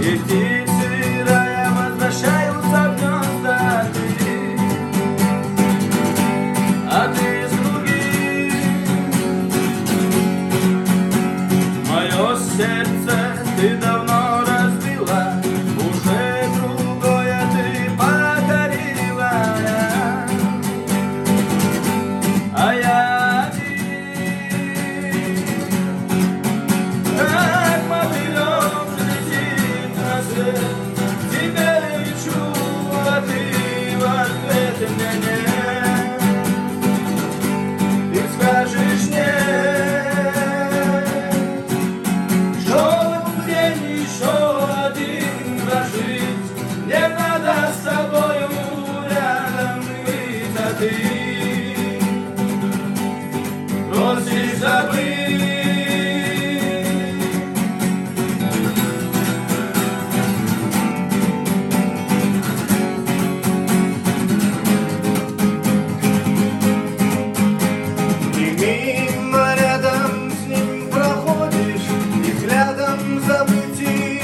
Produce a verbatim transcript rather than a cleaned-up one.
И птицы рая возвращаются в гнезда ты, а ты с другим. Мое сердце ты давно разбила, уже другое ты покорила, а я один. Как мотылёк летит на свет, тебе лечу, а ты в ответ мне нет. Ты скажешь нет, чтоб день еще один прожить, мне надо с тобою рядом быть, а ты просишь забыть. Ты мимо рядом с ним проходишь, и взглядом забыть